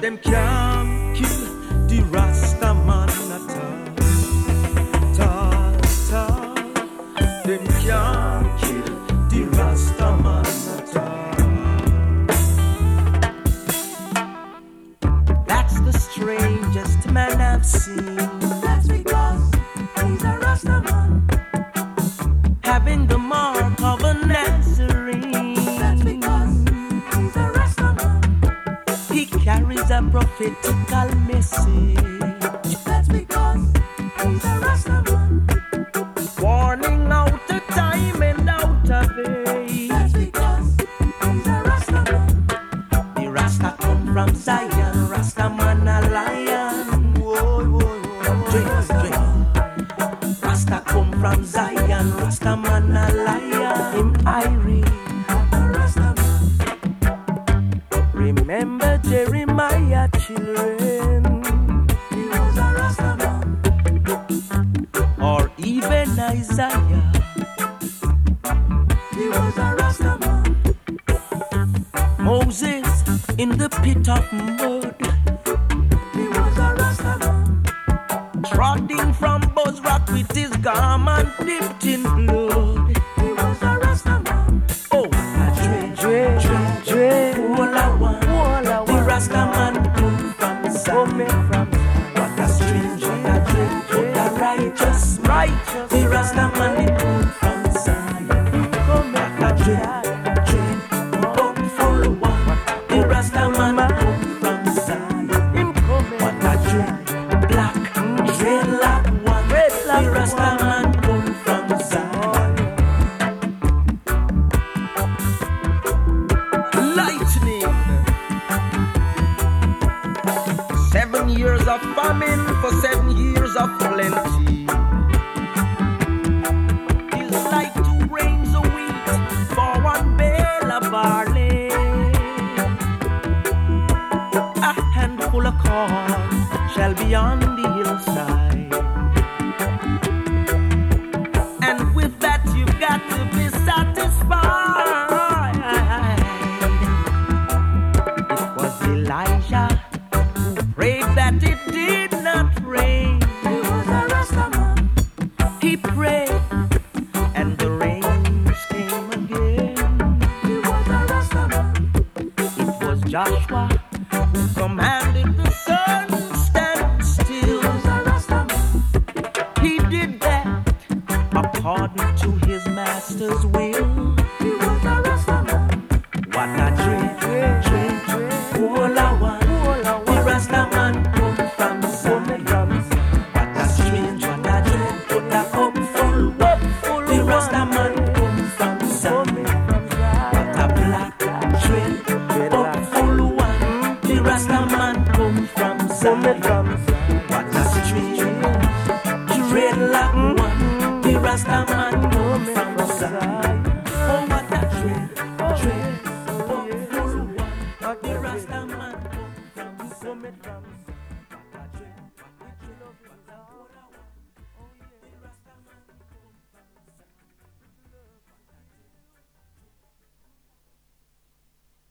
them can't kill the Rasta man at all. Them can't kill the Rasta man at all. That's the strangest man I've seen. That's because he's a Rasta man, having the mark of a Nazarene. that's because he's a Rasta man, He carries a prophetical message, that's because he's a Rasta man, warning out of time and out of age. that's because he's a Rasta man, The Rasta come from Zion, Rasta man a lion. Whoa, whoa, whoa. Drink. Rasta come from Zion, Rasta man a lion. Him Irie. a Rasta man, Remember Jeremiah, children, he was a Rasta man, or even Isaiah. he was a Rasta man, Moses in the pit of mud, he was a Rasta man, trotting from Bozrah with his garment dipped in blood. he was a Rasta man, Oh, Dre, all I want, the Rasta man come from Zion. What a strange, what a dread, what a righteous, the Rasta man he come from Zion. What a dread, come full one, the Rasta man come from Zion. What a dread, black, dreadlock one, the Rasta man come from Zion. Lightning. 7 years of famine for 7 years of plenty. It's like 2 grains of wheat for 1 bale of barley. A handful of corn shall be on the hillside. And with that you've got to be satisfied. It was Elijah who prayed that it did not rain. he was a Rasta man, He prayed and the rains came again. he was a Rasta man, It was Joshua who commanded the sun stand he still. was a Rasta man, He did that according to his master's will. he was a Rasta man, What a dream, all I want, the Rasta man come from Zion. What a strange, what a dream, what a hopeful, the Rasta man come from Zion. What a black dream, hopeful one, the Rasta man come from Zion. What a strange, dreadlock one, the Rasta man come from Zion. Oh, what a dream, hopeful one, the Rasta man come from Zion.